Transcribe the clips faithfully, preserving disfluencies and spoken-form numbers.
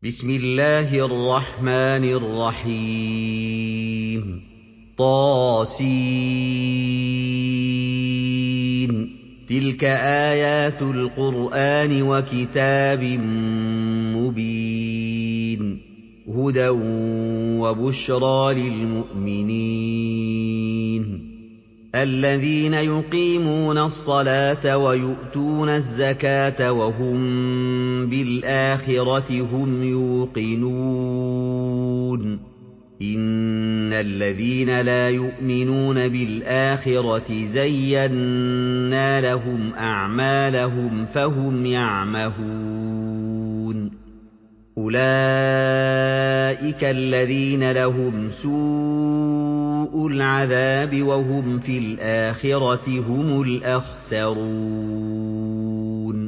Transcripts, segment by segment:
بسم الله الرحمن الرحيم طاسين تلك آيات القرآن وكتاب مبين هدى وبشرى للمؤمنين الذين يقيمون الصلاة ويؤتون الزكاة وهم بالآخرة هم يوقنون إن الذين لا يؤمنون بالآخرة زينا لهم أعمالهم فهم يعمهون أولئك الذين لهم سوء العذاب وهم في الآخرة هم الأخسرون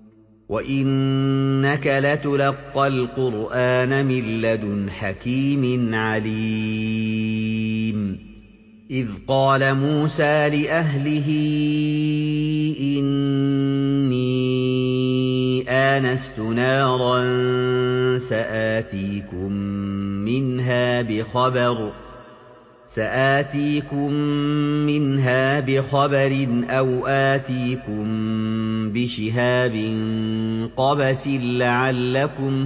وإنك لتلقى القرآن من لدن حكيم عليم إذ قال موسى لأهله إني آنست نارا سآتيكم منها بخبر سآتيكم منها بخبر أو آتيكم بشهاب قبس لعلكم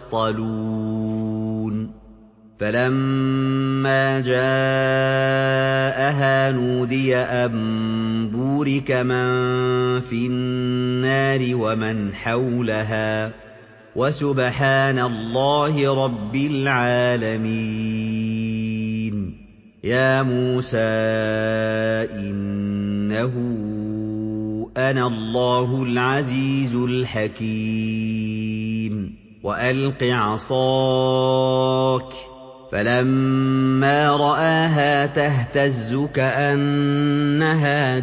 تصطلون فلما جاءها نودي أن بورك من في النار ومن حولها وسبحان الله رب العالمين يا موسى إنه أنا الله العزيز الحكيم وألق عصاك فلما رآها تهتز كأنها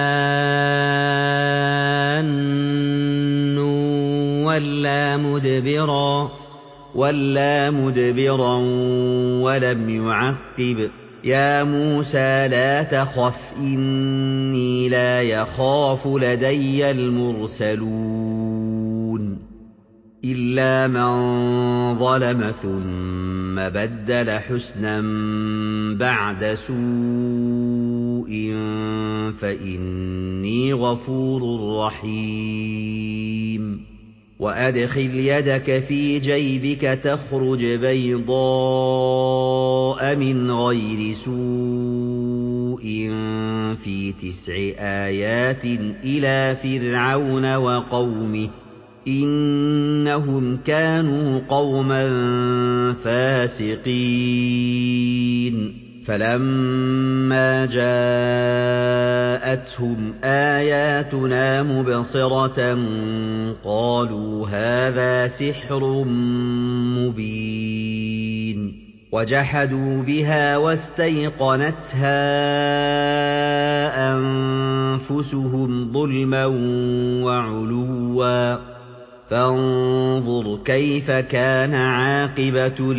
جان ولا مدبرا ولا مدبرا ولم يعقب يا موسى لا تخف إني لا يخاف لدي المرسلون إلا من ظلم ثم بدل حسنا بعد سوء فإني غفور رحيم وأدخل يدك في جيبك تخرج بيضاء من غير سوء في تسع آيات إلى فرعون وقومه إنهم كانوا قوما فاسقين فلما جاءتهم آياتنا مبصرة قالوا هذا سحر مبين وجحدوا بها واستيقنتها أنفسهم ظلما وعلوا فانظر كيف كان عاقبة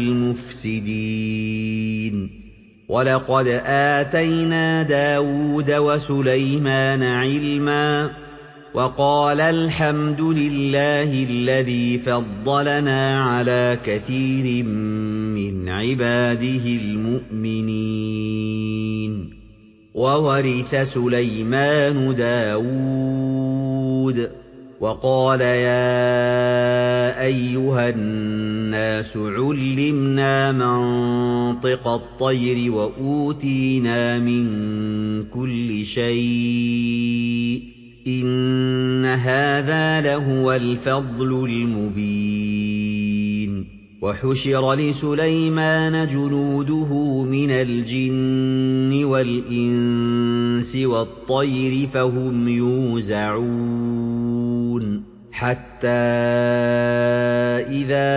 المفسدين ولقد آتينا داود وسليمان علما وقال الحمد لله الذي فضلنا على كثير من عباده المؤمنين وورث سليمان داود وقال يا أيها الناس علمنا منطق الطير وأوتينا من كل شيء إن هذا لهو الفضل المبين وحشر لسليمان جنوده من الجن والإنس والطير فهم يوزعون حتى إذا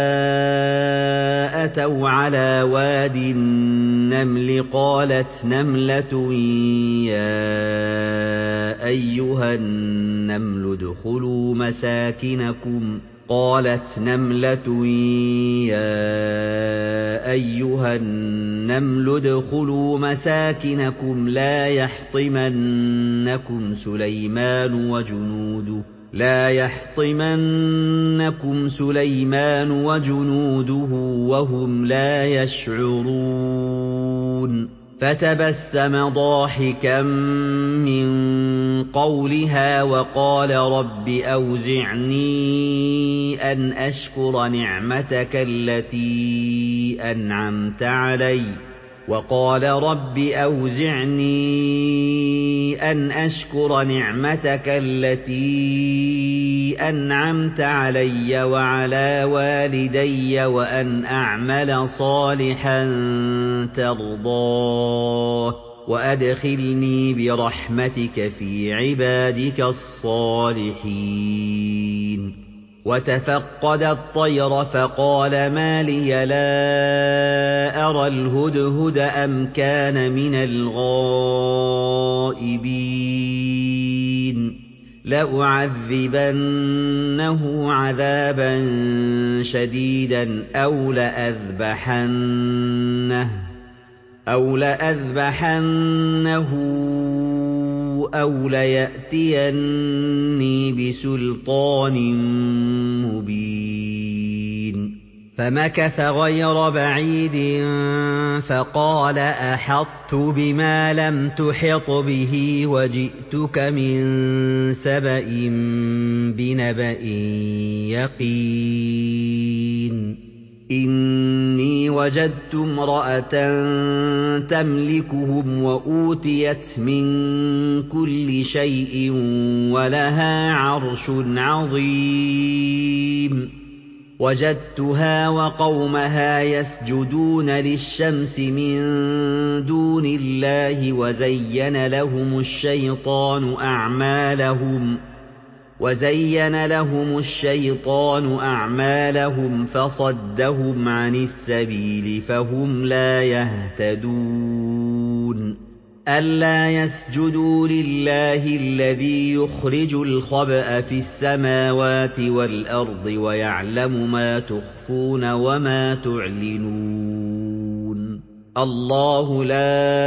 أتوا على واد النمل قالت نملة يا أيها النمل ادخلوا مساكنكم قالت نملة يا أيها النمل ادخلوا مساكنكم لا يحطمنكم سليمان وجنوده لَا يَحْطِمَنَّكُمْ سُلَيْمَانُ وَجُنُودُهُ وَهُمْ لَا يَشْعُرُونَ فَتَبَسَّمَ ضَاحِكًا مِّن قَوْلِهَا وَقَالَ رَبِّ أَوْزِعْنِي أَنْ أَشْكُرَ نِعْمَتَكَ الَّتِي أَنْعَمْتَ عَلَيَّ وَقَالَ رَبِّ أَوْزِعْنِي أَنْ أَشْكُرَ نِعْمَتَكَ الَّتِي أَنْعَمْتَ عَلَيَّ وَعَلَىٰ وَالِدَيَّ وَأَنْ أَعْمَلَ صَالِحًا تَرْضَاهُ وَأَدْخِلْنِي بِرَحْمَتِكَ فِي عِبَادِكَ الصَّالِحِينَ وَتَفَقَّدَ الطَّيْرَ فَقَالَ مَا لِيَ لَا أَرَى الْهُدْهُدَ أَمْ كَانَ مِنَ الْغَائِبِينَ لَأُعَذِّبَنَّهُ عَذَابًا شَدِيدًا أَوْ لَأَذْبَحَنَّهُ أَوْ لَأَذْبَحَنَّهُ أَوْ لَيَأْتِيَنِّي بِسُلْطَانٍ مُّبِينٍ فَمَكَثَ غَيْرَ بَعِيدٍ فَقَالَ أَحَطتُ بِمَا لَمْ تُحِطْ بِهِ وَجِئْتُكَ مِن سَبَإٍ بِنَبَإٍ يَقِينٍ إِنِّي وَجَدتُّ امْرَأَةً تَمْلِكُهُمْ وَأُوتِيَتْ مِن كُلِّ شَيْءٍ وَلَهَا عَرْشٌ عَظِيمٌ وَجَدتُّهَا وَقَوْمَهَا يَسْجُدُونَ لِلشَّمْسِ مِن دُونِ اللَّهِ وَزَيَّنَ لَهُمُ الشَّيْطَانُ أَعْمَالَهُمْ وَزَيَّنَ لَهُمُ الشَّيْطَانُ أَعْمَالَهُمْ فَصَدَّهُمْ عَنِ السَّبِيلِ فَهُمْ لَا يَهْتَدُونَ أَلَّا يَسْجُدُوا لِلَّهِ الَّذِي يُخْرِجُ الْخَبْءَ فِي السَّمَاوَاتِ وَالْأَرْضِ وَيَعْلَمُ مَا تُخْفُونَ وَمَا تُعْلِنُونَ اللَّهُ لَا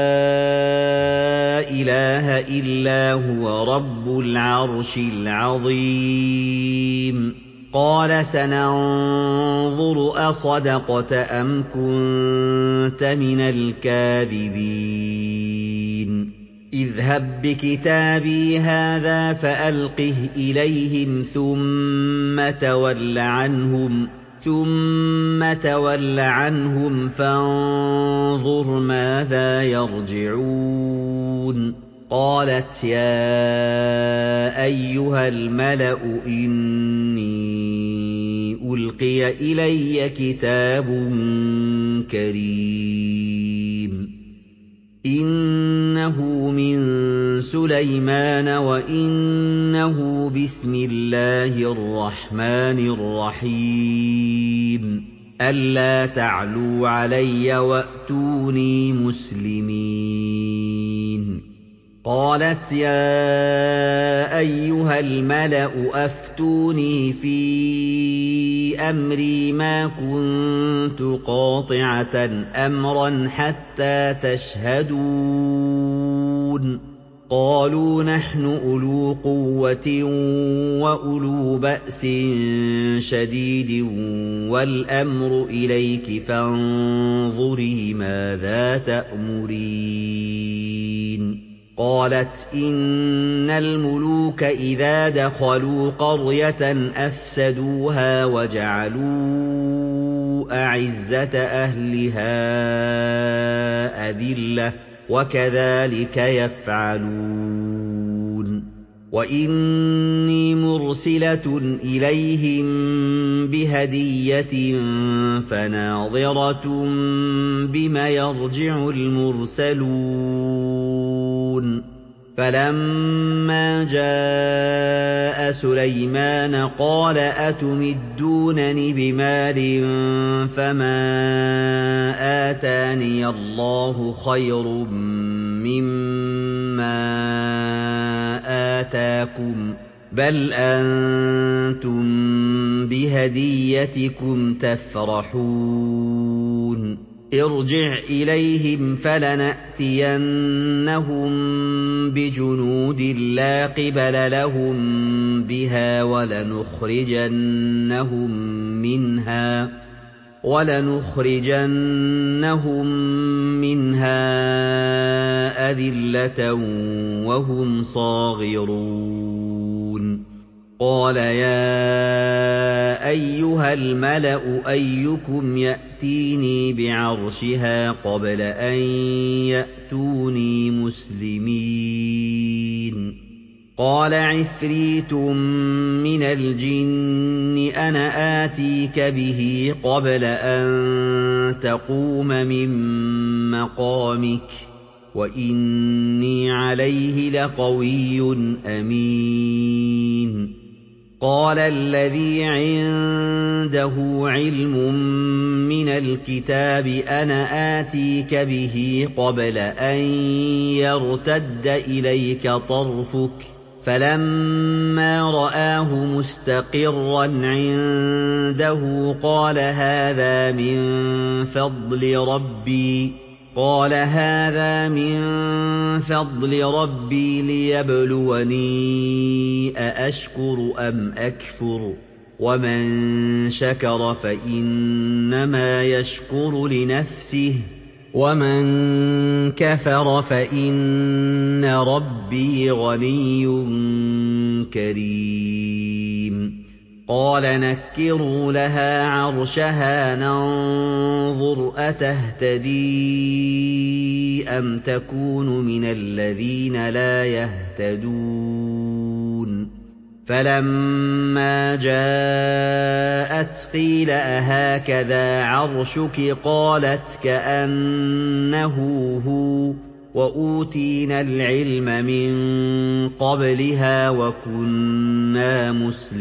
إِلَٰهَ إِلَّا هُوَ رَبُّ الْعَرْشِ الْعَظِيمِ قَالَ سَنَنظُرُ أَصَدَقْتَ أَمْ كُنتَ مِنَ الْكَاذِبِينَ اذْهَب بِّكِتَابِي هَٰذَا فَأَلْقِهْ إِلَيْهِمْ ثُمَّ تَوَلَّ عَنْهُمْ ثُمَّ تَوَلَّ عَنْهُمْ فَانظُرْ مَاذَا يَرْجِعُونَ قَالَتْ يَا أَيُّهَا الْمَلَأُ إِنِّي أُلْقِيَ إِلَيَّ كِتَابٌ كَرِيمٌ إِنَّهُ مِن سُلَيْمَانَ وَإِنَّهُ بِسْمِ اللَّهِ الرَّحْمَٰنِ الرَّحِيمِ أَلَّا تَعْلُوا عَلَيَّ وَأْتُونِي مُسْلِمِينَ قَالَتْ يَا أَيُّهَا الْمَلَأُ أَفْتُونِي فِي أَمْرِي مَا كُنتُ قَاطِعَةً أَمْرًا حَتَّىٰ تَشْهَدُونِ قَالُوا نَحْنُ أُولُو قُوَّةٍ وَأُولُو بَأْسٍ شَدِيدٍ وَالْأَمْرُ إِلَيْكِ فَانظُرِي مَاذَا تَأْمُرِينَ قَالَتْ إِنَّ الْمُلُوكَ إِذَا دَخَلُوا قَرْيَةً أَفْسَدُوهَا وَجَعَلُوا أَعِزَّةَ أَهْلِهَا أَذِلَّةً وَكَذَٰلِكَ يَفْعَلُونَ وَإِنِّي مُرْسِلَةٌ إِلَيْهِم بِهَدِيَّةٍ فَنَاظِرَةٌ بِمَ يَرْجِعُ الْمُرْسَلُونَ فَلَمَّا جَاءَ سُلَيْمَانَ قَالَ أَتُمِدُّونَنِ بِمَالٍ فَمَا آتَانِيَ اللَّهُ خَيْرٌ مِّمَّا آتَاكُم بَلْ أَنتُم بِهَدِيَّتِكُمْ تَفْرَحُونَ ارْجِعْ إِلَيْهِمْ فَلَنَأْتِيَنَّهُم بِجُنُودٍ لَّا قِبَلَ لَهُم بِهَا وَلَنُخْرِجَنَّهُم مِّنْهَا وَلَنُخْرِجَنَّهُم مِّنْهَا أَذِلَّةً وَهُمْ صَاغِرُونَ قَالَ يَا أَيُّهَا الْمَلَأُ أَيُّكُمْ يَأْتِينِي بِعَرْشِهَا قَبْلَ أَن يَأْتُونِي مُسْلِمِينَ قَالَ عِفْرِيتٌ مِّنَ الْجِنِّ أَنَا آتِيكَ بِهِ قَبْلَ أَن تَقُومَ مِن مَّقَامِكَ وَإِنِّي عَلَيْهِ لَقَوِيٌّ أَمِينٌ قَالَ الَّذِي عِندَهُ عِلْمٌ مِّنَ الْكِتَابِ أَنَا آتِيكَ بِهِ قَبْلَ أَن يَرْتَدَّ إِلَيْكَ طَرْفُكَ فَلَمَّا رَآهُ مُسْتَقِرًّا عِندَهُ قَالَ هَٰذَا مِن فَضْلِ رَبِّي قال هذا من فضل ربي ليبلوني أأشكر أم أكفر ومن شكر فإنما يشكر لنفسه ومن كفر فإن ربي غني كريم قال نكروا لها عرشها ننظر أتهتدي أم تكون من الذين لا يهتدون فلما جاءت قيل أهكذا عرشك قالت كأنه هو وأوتينا العلم من قبلها وكنا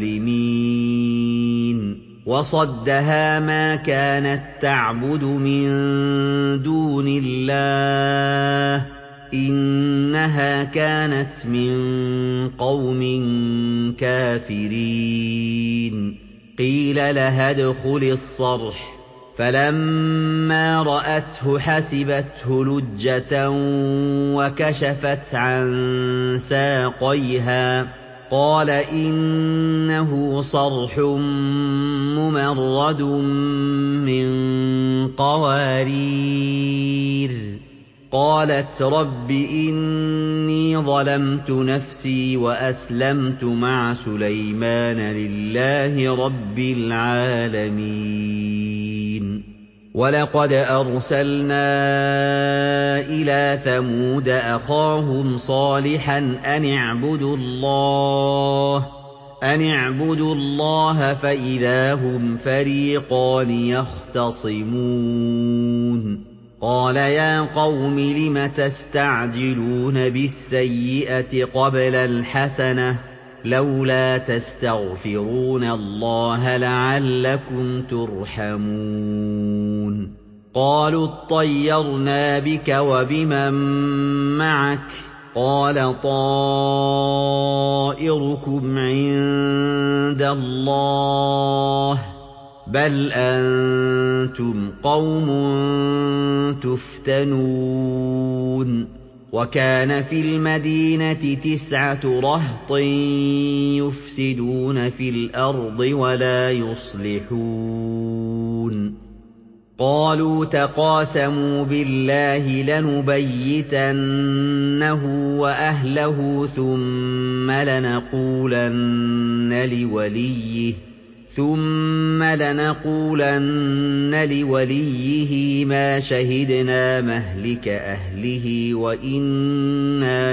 مسلمين وصدها ما كانت تعبد من دون الله إنها كانت من قوم كافرين قيل لها ادخلي الصرح فلما رأته حسبته لجة وكشفت عن ساقيها قال إنه صرح ممرد من قوارير قالت رب إني ظلمت نفسي وأسلمت مع سليمان لله رب العالمين وَلَقَدْ أَرْسَلْنَا إِلَىٰ ثَمُودَ أَخَاهُمْ صَالِحًا أَنِ اعْبُدُوا اللَّهَ أَنِ اعْبُدُوا اللَّهَ فَإِذَا هُمْ فَرِيقَانِ يَخْتَصِمُونَ قَالَ يَا قَوْمِ لِمَ تَسْتَعْجِلُونَ بِالسَّيِّئَةِ قَبْلَ الْحَسَنَةِ ۖ لولا تستغفرون الله لعلكم ترحمون قالوا اطيرنا بك وبمن معك قال طائركم عند الله بل أنتم قوم تفتنون وَكَانَ فِي الْمَدِينَةِ تِسْعَةُ رَهْطٍ يُفْسِدُونَ فِي الْأَرْضِ وَلَا يُصْلِحُونَ قَالُوا تَقَاسَمُوا بِاللَّهِ لَنُبَيِّتَنَّهُ وَأَهْلَهُ ثُمَّ لَنَقُولَنَّ لِوَلِيِّهِ ثُمَّ لَنَقُولَنَّ لِوَلِيِّهِ مَا شَهِدْنَا مَهْلِكَ أَهْلِهِ وَإِنَّا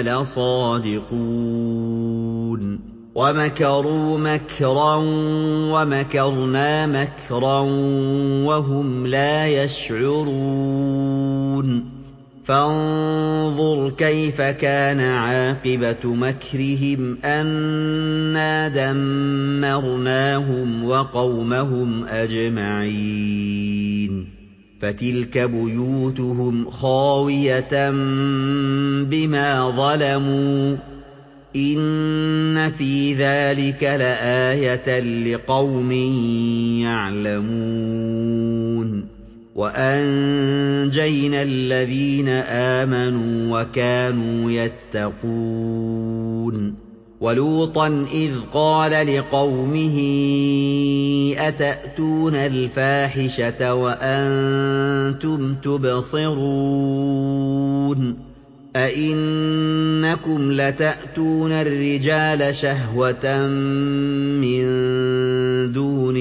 لَصَادِقُونَ وَمَكَرُوا مَكْرًا وَمَكَرْنَا مَكْرًا وَهُمْ لَا يَشْعُرُونَ فانظُرْ كَيْفَ كَانَ عَاقِبَةُ مَكْرِهِمْ أَنَّا دَمَّرْنَاهُمْ وَقَوْمَهُمْ أَجْمَعِينَ فَتِلْكَ بُيُوتُهُمْ خَاوِيَةً بِمَا ظَلَمُوا إِنَّ فِي ذَلِكَ لَآيَةً لِقَوْمٍ يَعْلَمُونَ وَأَنجَيْنَا الَّذِينَ آمَنُوا وَكَانُوا يَتَّقُونَ وَلُوطًا إِذْ قَالَ لِقَوْمِهِ أَتَأْتُونَ الْفَاحِشَةَ وَأَنتُمْ تُبْصِرُونَ أَئِنَّكُمْ لَتَأْتُونَ الرِّجَالَ شَهْوَةً مِّن دُونِ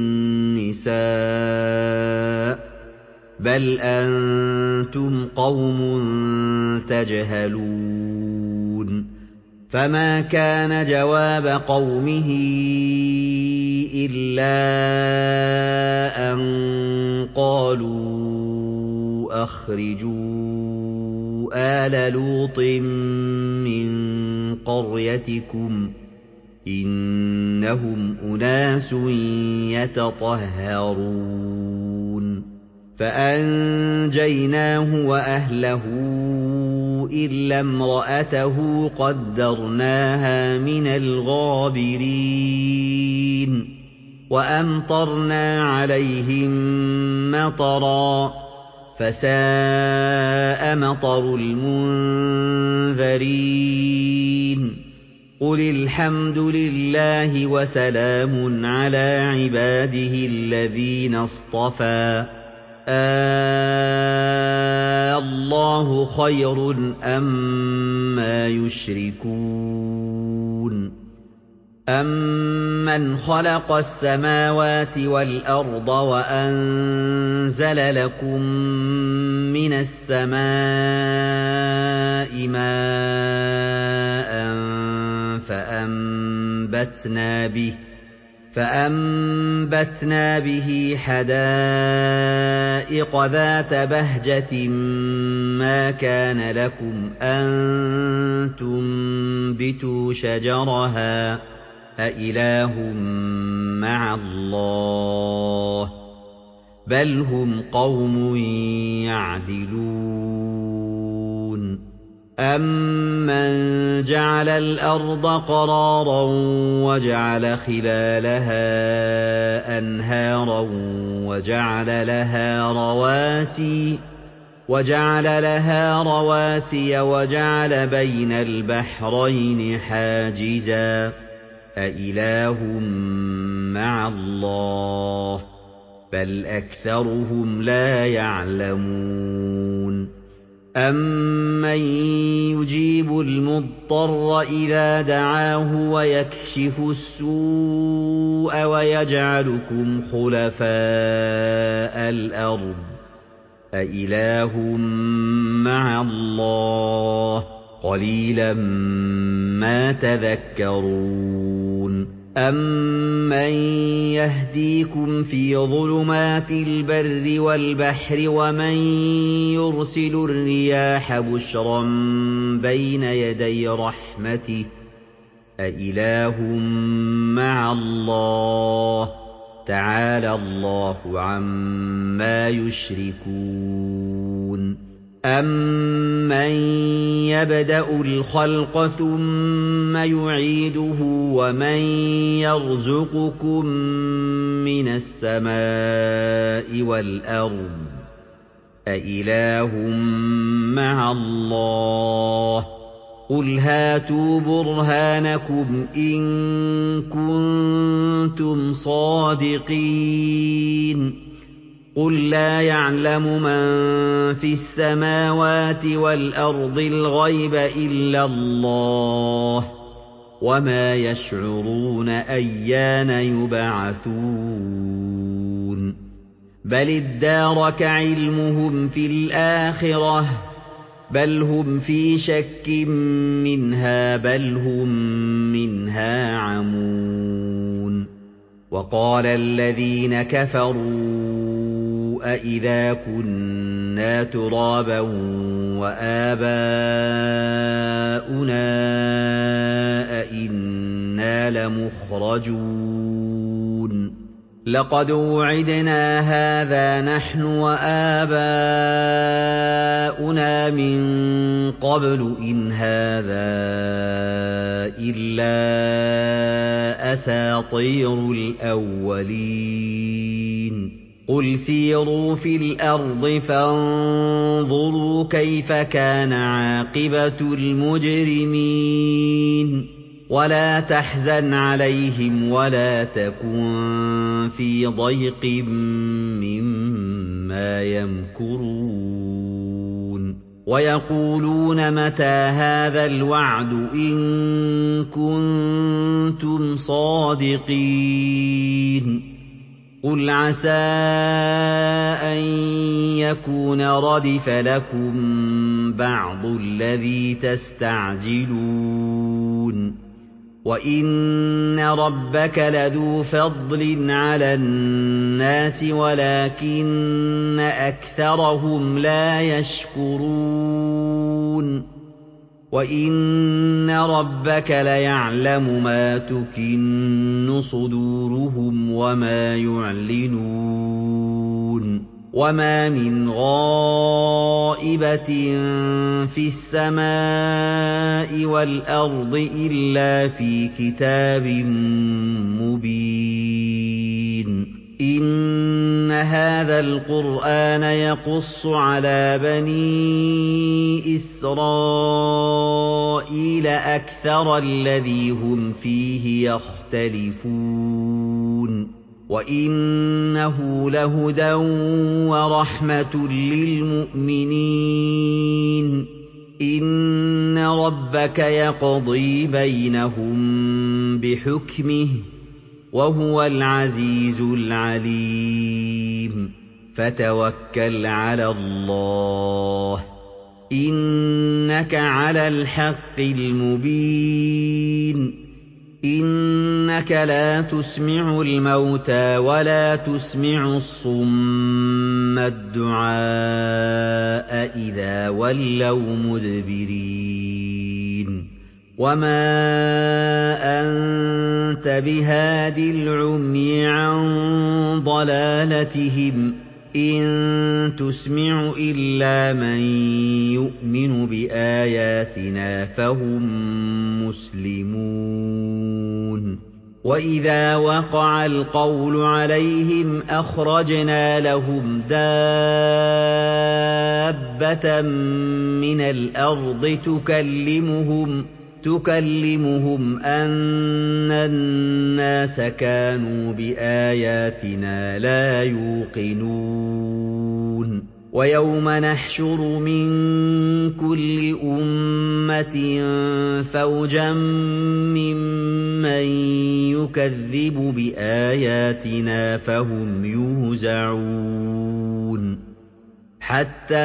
النِّسَاءِ بَلْ أَنتُمْ قَوْمٌ تَجْهَلُونَ فَمَا كَانَ جَوَابَ قَوْمِهِ إِلَّا أَن قَالُوا أَخْرِجُوا آلَ لُوطٍ مِّن قَرْيَتِكُمْ ۖ إِنَّهُمْ أُنَاسٌ يَتَطَهَّرُونَ فَأَنجَيْنَاهُ وَأَهْلَهُ إِلَّا امْرَأَتَهُ قَدَّرْنَاهَا مِنَ الْغَابِرِينَ وَأَمْطَرْنَا عَلَيْهِم مَّطَرًا ۖ فَسَاءَ مَطَرُ الْمُنذَرِينَ قُلِ الْحَمْدُ لِلَّهِ وَسَلَامٌ عَلَىٰ عِبَادِهِ الَّذِينَ اصْطَفَىٰ آللَّهُ خَيْرٌ أَمَّا يُشْرِكُونَ أَمَّنْ خَلَقَ السَّمَاوَاتِ وَالْأَرْضَ وَأَنزَلَ لَكُم مِّنَ السَّمَاءِ مَاءً فَأَنبَتْنَا بِهِ فَأَنبَتْنَا بِهِ حَدَائِقَ ذَاتَ بَهْجَةٍ مَّا كَانَ لَكُمْ أَن تُنبِتُوا شَجَرَهَا ۗ أَإِلَٰهٌ مَّعَ اللَّهِ ۚ بَلْ هُمْ قَوْمٌ يَعْدِلُونَ أَمَّن جَعَلَ الْأَرْضَ قَرَارًا وَجَعَلَ خِلَالَهَا أَنْهَارًا وَجَعَلَ لَهَا رَوَاسِيَ وَجَعَلَ بَيْنَ الْبَحْرَيْنِ حَاجِزًا ۗ أَإِلَٰهٌ مَّعَ اللَّهِ ۚ بَلْ أَكْثَرُهُمْ لَا يَعْلَمُونَ أَمَّن يُجِيبُ الْمُضْطَرَّ إِذَا دَعَاهُ وَيَكْشِفُ السُّوءَ وَيَجْعَلُكُمْ خُلَفَاءَ الْأَرْضِ ۗ أَإِلَٰهٌ مَّعَ اللَّهِ ۚ قَلِيلًا مَّا تَذَكَّرُونَ أَمَّن يَهْدِيكُمْ فِي ظُلُمَاتِ الْبَرِّ وَالْبَحْرِ وَمَن يُرْسِلُ الرِّيَاحَ بُشْرًا بَيْنَ يَدَيْ رَحْمَتِهِ ۗ أَإِلَٰهٌ مَّعَ اللَّهِ ۚ تَعَالَى اللَّهُ عَمَّا يُشْرِكُونَ أَمَّن يَبْدَأُ الْخَلْقَ ثُمَّ يُعِيدُهُ وَمَن يَرْزُقُكُم مِّنَ السَّمَاءِ وَالْأَرْضِ ۚ أَإِلَٰهٌ مَّعَ اللَّهِ ۚ قُلْ هَاتُوا بُرْهَانَكُمْ إِن كُنتُمْ صَادِقِينَ قُل لَّا يَعْلَمُ مَن فِي السَّمَاوَاتِ وَالْأَرْضِ الْغَيْبَ إِلَّا اللَّهُ ۚ وَمَا يَشْعُرُونَ أَيَّانَ يُبْعَثُونَ بَلِ ادَّارَكَ عِلْمُهُمْ فِي الْآخِرَةِ ۚ بَلْ هُمْ فِي شَكٍّ مِّنْهَا بَلْ هُم مِّنْهَا عَمُونَ وَقَالَ الَّذِينَ كَفَرُوا أَإِذَا كُنَّا تُرَابًا وَآبَاؤُنَا أَإِنَّا لَمُخْرَجُونَ لَقَدْ وُعِدْنَا هَٰذَا نَحْنُ وَآبَاؤُنَا مِن قَبْلُ إِنْ هَٰذَا إِلَّا أَسَاطِيرُ الْأَوَّلِينَ قُلْ سِيرُوا فِي الْأَرْضِ فَانظُرُوا كَيْفَ كَانَ عَاقِبَةُ الْمُجْرِمِينَ وَلَا تَحْزَنْ عَلَيْهِمْ وَلَا تَكُن فِي ضَيْقٍ مِّمَّا يَمْكُرُونَ وَيَقُولُونَ مَتَىٰ هَٰذَا الْوَعْدُ إِن كُنتُمْ صَادِقِينَ قُلْ عَسَىٰ أَن يَكُونَ رَدِفَ لَكُم بَعْضُ الَّذِي تَسْتَعْجِلُونَ وَإِنَّ رَبَّكَ لَذُو فَضْلٍ عَلَى النَّاسِ وَلَٰكِنَّ أَكْثَرَهُمْ لَا يَشْكُرُونَ وَإِنَّ رَبَّكَ لَيَعْلَمُ مَا تُكِنُّ صُدُورُهُمْ وَمَا يُعْلِنُونَ وَمَا مِنْ غَائِبَةٍ فِي السَّمَاءِ وَالْأَرْضِ إِلَّا فِي كِتَابٍ مُّبِينٍ إِنَّ هَٰذَا الْقُرْآنَ يَقُصُّ عَلَىٰ بَنِي إِسْرَائِيلَ أَكْثَرَ الَّذِي هُمْ فِيهِ يَخْتَلِفُونَ وَإِنَّهُ لَهُدًى وَرَحْمَةٌ لِّلْمُؤْمِنِينَ إِنَّ رَبَّكَ يَقْضِي بَيْنَهُم بِحُكْمِهِ وَهُوَ الْعَزِيزُ الْعَلِيمُ فَتَوَكَّلْ عَلَى اللَّهِ ۖ إِنَّكَ عَلَى الْحَقِّ الْمُبِينِ إِنَّكَ لَا تُسْمِعُ الْمَوْتَىٰ وَلَا تُسْمِعُ الصُّمَّ الدُّعَاءَ إِذَا وَلَّوْا مُدْبِرِينَ وَمَا أَنتَ بِهَادِ الْعُمْيِ عَن ضَلَالَتِهِمْ ۖ إِن تُسْمِعُ إِلَّا مَن يُؤْمِنُ بِآيَاتِنَا فَهُم مُّسْلِمُونَ وَإِذَا وَقَعَ الْقَوْلُ عَلَيْهِمْ أَخْرَجْنَا لَهُمْ دَابَّةً مِّنَ الْأَرْضِ تُكَلِّمُهُمْ تُكَلِّمُهُمْ أَنَّ النَّاسَ كَانُوا بِآيَاتِنَا لَا يُوقِنُونَ وَيَوْمَ نَحْشُرُ مِن كُلِّ أُمَّةٍ فَوْجًا مِّمَّن يُكَذِّبُ بِآيَاتِنَا فَهُمْ يُوزَعُونَ حَتَّىٰ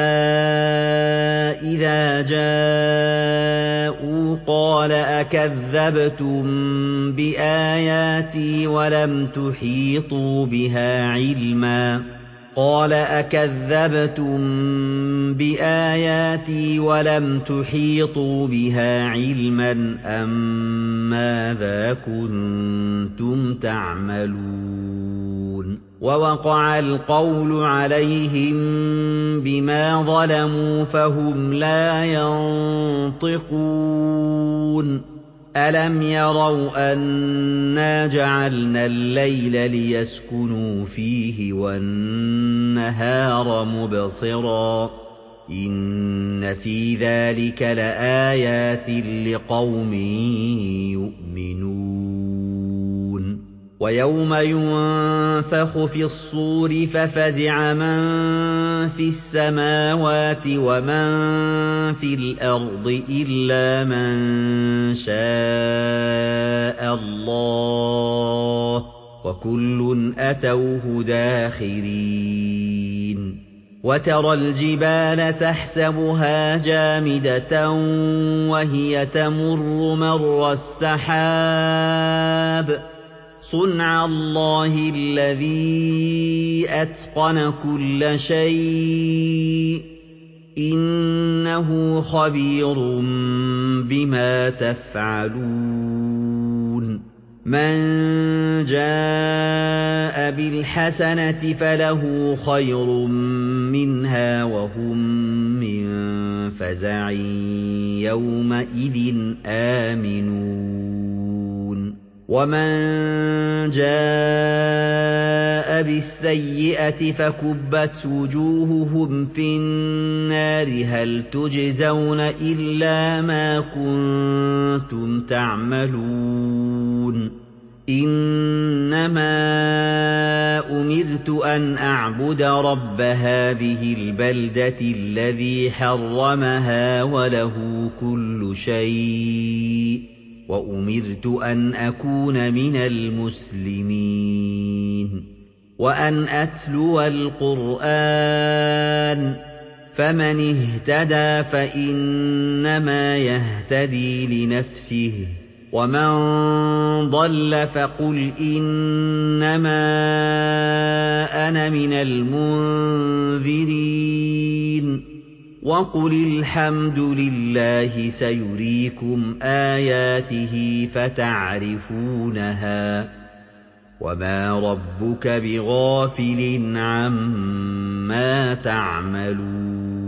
إِذَا جَاءُوا قَالَ أَكَذَّبْتُم بِآيَاتِي وَلَمْ تُحِيطُوا بِهَا عِلْمًا قَالَ أَكَذَّبْتُم بِآيَاتِي وَلَمْ تُحِيطُوا بِهَا عِلْمًا أَمَّاذَا كُنتُمْ تَعْمَلُونَ وَوَقَعَ الْقَوْلُ عَلَيْهِم بِمَا ظَلَمُوا فَهُمْ لَا يَنطِقُونَ أَلَمْ يَرَوْا أَنَّا جَعَلْنَا اللَّيْلَ لِيَسْكُنُوا فِيهِ وَالنَّهَارَ مُبْصِرًا ۚ إِنَّ فِي ذَٰلِكَ لَآيَاتٍ لِّقَوْمٍ يُؤْمِنُونَ وَيَوْمَ يُنفَخُ فِي الصُّورِ فَفَزِعَ مَن فِي السَّمَاوَاتِ وَمَن فِي الْأَرْضِ إِلَّا مَن شَاءَ اللَّهُ ۖ وَكُلٌّ أَتَوْهُ دَاخِرِينَ وَتَرَى الْجِبَالَ تَحْسَبُهَا جَامِدَةً وَهِيَ تَمُرُّ مَرَّ السَّحَابِ ۚ صُنْعَ اللَّهِ الَّذِي أَتْقَنَ كُلَّ شَيْءٍ ۚ إِنَّهُ خَبِيرٌ بِمَا تَفْعَلُونَ مَن جَاءَ بِالْحَسَنَةِ فَلَهُ خَيْرٌ مِّنْهَا وَهُم مِّن فَزَعٍ يَوْمَئِذٍ آمِنُونَ وَمَن جَاءَ بِالسَّيِّئَةِ فَكُبَّتْ وُجُوهُهُمْ فِي النَّارِ هَلْ تُجْزَوْنَ إِلَّا مَا كُنتُمْ تَعْمَلُونَ إِنَّمَا أُمِرْتُ أَنْ أَعْبُدَ رَبَّ هَٰذِهِ الْبَلْدَةِ الَّذِي حَرَّمَهَا وَلَهُ كُلُّ شَيْءٍ ۖ وَأُمِرْتُ أَنْ أَكُونَ مِنَ الْمُسْلِمِينَ وَأَنْ أَتْلُوَ الْقُرْآنَ ۖ فَمَنِ اهْتَدَىٰ فَإِنَّمَا يَهْتَدِي لِنَفْسِهِ ۖ وَمَن ضَلَّ فَقُلْ إِنَّمَا أَنَا مِنَ الْمُنذِرِينَ وَقُلِ الْحَمْدُ لِلَّهِ سَيُرِيكُمْ آيَاتِهِ فَتَعْرِفُونَهَا ۚ وَمَا رَبُّكَ بِغَافِلٍ عَمَّا تَعْمَلُونَ